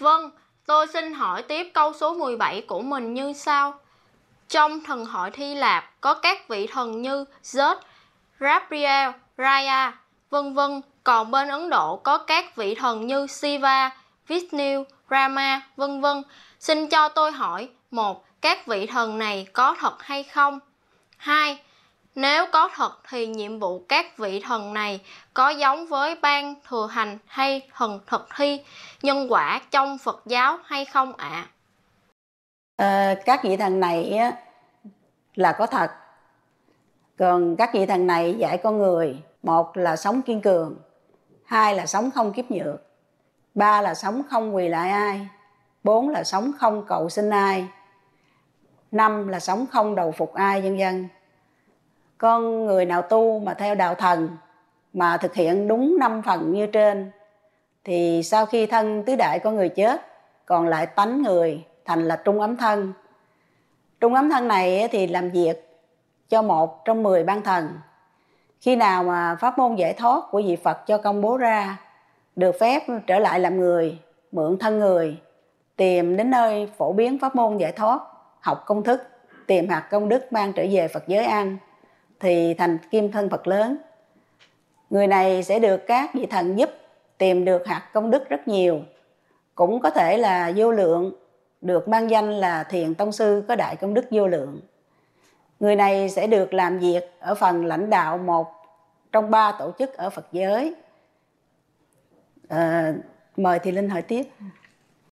Vâng, tôi xin hỏi tiếp câu số 17 của mình như sau. Trong thần thoại Hy Lạp có các vị thần như Zeus, Raphael, Raya, vân vân. Còn bên Ấn Độ có các vị thần như Shiva, Vishnu, Rama, vân vân. Xin cho tôi hỏi, một, các vị thần này có thật hay không? 2. Nếu có thật thì nhiệm vụ các vị thần này có giống với ban thừa hành hay thần thực thi nhân quả trong Phật giáo hay không ạ? Các vị thần này á, là có thật. Còn các vị thần này dạy con người, một là sống kiên cường, hai là sống không kiếp nhược, ba là sống không quỳ lại ai, bốn là sống không cầu xin ai, năm là sống không đầu phục ai, vân vân. Con người nào tu mà theo đạo thần mà thực hiện đúng 5 phần như trên thì sau khi thân tứ đại con người chết, còn lại tánh người thành là trung ấm thân. Trung ấm thân này thì làm việc cho một trong 10 ban thần. Khi nào mà pháp môn giải thoát của vị Phật cho công bố ra, được phép trở lại làm người, mượn thân người, tìm đến nơi phổ biến pháp môn giải thoát, học công thức, tìm hạt công đức mang trở về Phật giới ăn, thì thành kim thân Phật lớn. Người này sẽ được các vị thần giúp tìm được hạt công đức rất nhiều, cũng có thể là vô lượng, được mang danh là Thiền Tông Sư có đại công đức vô lượng. Người này sẽ được làm việc ở phần lãnh đạo một trong 3 tổ chức ở Phật giới. Mời Thị Linh hỏi tiếp.